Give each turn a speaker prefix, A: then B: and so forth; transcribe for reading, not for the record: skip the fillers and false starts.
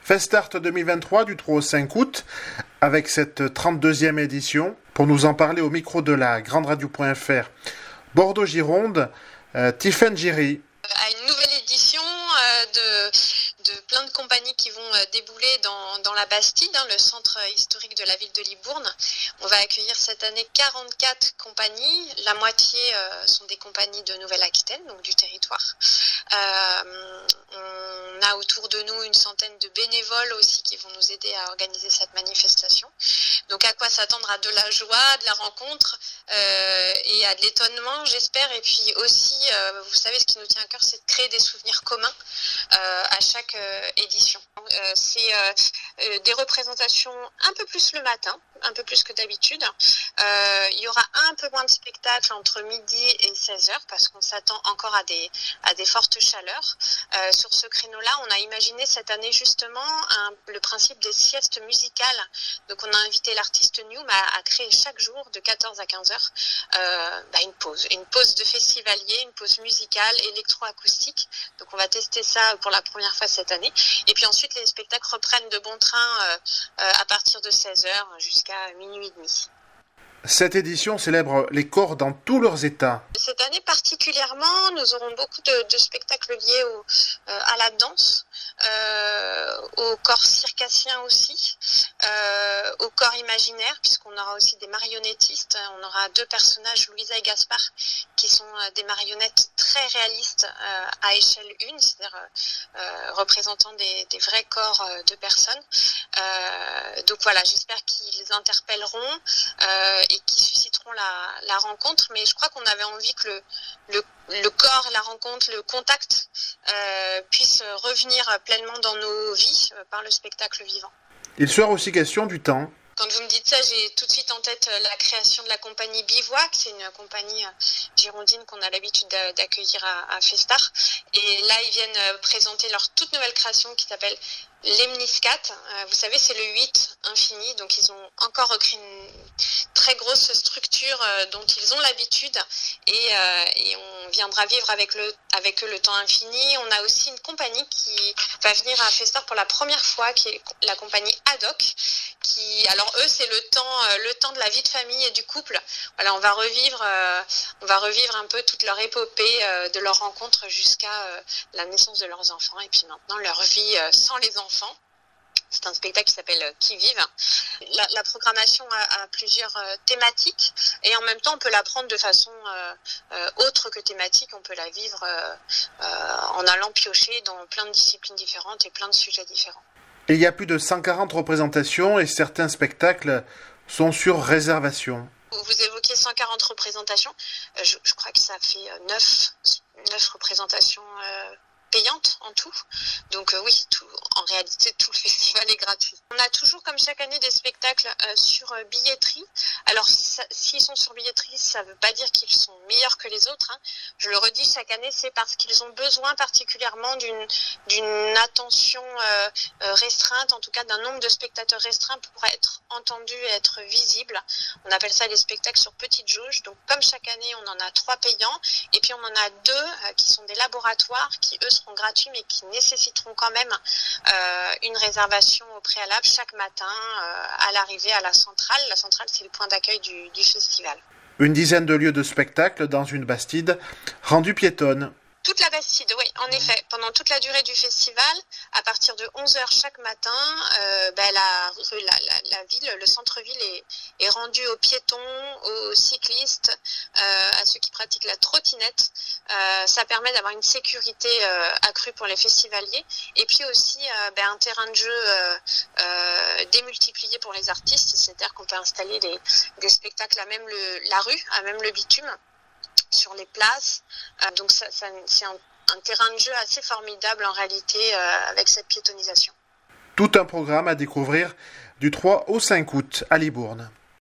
A: Festart 2023 du 3 au 5 août, avec cette 32e édition. Pour nous en parler au micro de la Grande Radio.fr Bordeaux-Gironde, Tiffaine Giry.
B: À une nouvelle édition de plein de compagnies qui vont débouler dans la Bastide, le centre historique de la ville de Libourne. On va accueillir cette année 44 compagnies. La moitié sont des compagnies de Nouvelle-Aquitaine, donc du territoire. On a autour de nous une centaine de bénévoles aussi qui vont nous aider à organiser cette manifestation. Donc à quoi s'attendre? À de la joie, de la rencontre et à de l'étonnement, j'espère. Et puis aussi, vous savez, ce qui nous tient à cœur, c'est de créer des souvenirs communs à chaque édition. C'est des représentations un peu plus le matin, un peu plus que d'habitude. Il y aura un peu moins de spectacles entre midi et 16h parce qu'on s'attend encore à des fortes chaleurs. Sur ce créneau-là, on a imaginé cette année justement le principe des siestes musicales. Donc on a invité l'artiste Newm à créer chaque jour de 14 à 15h une pause de festivalier, une pause musicale électroacoustique. Donc on va tester ça pour la première fois cette année. Et puis ensuite, les spectacles reprennent de bon train à partir de 16h jusqu'à minuit et demi.
A: Cette édition célèbre les corps dans tous leurs états.
B: Cette année particulièrement, nous aurons beaucoup de spectacles liés à la danse, au corps circassien aussi, au corps imaginaire, puisqu'on aura aussi des marionnettistes. On aura deux personnages, Louisa et Gaspard, qui sont des marionnettes très réalistes à échelle 1, c'est-à-dire représentant des vrais corps de personnes. Donc voilà, j'espère qu'ils interpelleront et qui susciteront la rencontre, mais je crois qu'on avait envie que le corps, la rencontre, le contact puisse revenir pleinement dans nos vies par le spectacle vivant.
A: Il sera aussi question du temps.
B: Quand vous me dites ça, j'ai tout de suite en tête la création de la compagnie Bivouac. C'est une compagnie girondine qu'on a l'habitude d'accueillir à Festart. Et là, ils viennent présenter leur toute nouvelle création qui s'appelle Lemniscat. Vous savez, c'est le 8 infini. Donc, ils ont encore recréé une très grosse structure dont ils ont l'habitude. Et on viendra vivre avec eux le temps infini. On a aussi une compagnie qui va venir à Festart pour la première fois, qui est la compagnie Haddock. Alors eux, c'est le temps de la vie de famille et du couple. Voilà, on va revivre un peu toute leur épopée de leur rencontre jusqu'à la naissance de leurs enfants et puis maintenant leur vie sans les enfants. C'est un spectacle qui s'appelle Qui vive. La programmation a plusieurs thématiques et en même temps on peut la prendre de façon autre que thématique. On peut la vivre en allant piocher dans plein de disciplines différentes et plein de sujets différents.
A: Il y a plus de 140 représentations et certains spectacles sont sur réservation.
B: Vous évoquez 140 représentations. Je crois que ça fait 9 représentations payantes en tout. Donc oui, en réalité, tout le festival est gratuit. On a toujours, comme chaque année, des spectacles sur billetterie. Alors, s'ils sont sur billetterie, ça ne veut pas dire qu'ils sont meilleurs que les autres. Je le redis, chaque année, c'est parce qu'ils ont besoin particulièrement d'une attention restreinte, en tout cas d'un nombre de spectateurs restreint pour être entendus et être visibles. On appelle ça les spectacles sur petite jauge. Donc, comme chaque année, on en a 3 payants. Et puis, on en a 2 qui sont des laboratoires qui, eux, seront gratuits, mais qui nécessiteront quand même une réservation au préalable chaque matin à l'arrivée à la centrale. La centrale, c'est le point d'accueil du festival.
A: Une dizaine de lieux de spectacle dans une Bastide rendue piétonne.
B: Toute la Bastide, oui, en effet. Pendant toute la durée du festival, à partir de 11h chaque matin, la ville, le centre-ville est rendu aux piétons, aux cyclistes, à ceux qui pratiquent la trottinette. Ça permet d'avoir une sécurité accrue pour les festivaliers. Et puis aussi un terrain de jeu démultiplié pour les artistes. C'est-à-dire qu'on peut installer des spectacles à même la rue, à même le bitume, sur les places. Donc c'est un terrain de jeu assez formidable en réalité avec cette piétonisation.
A: Tout un programme à découvrir du 3 au 5 août à Libourne.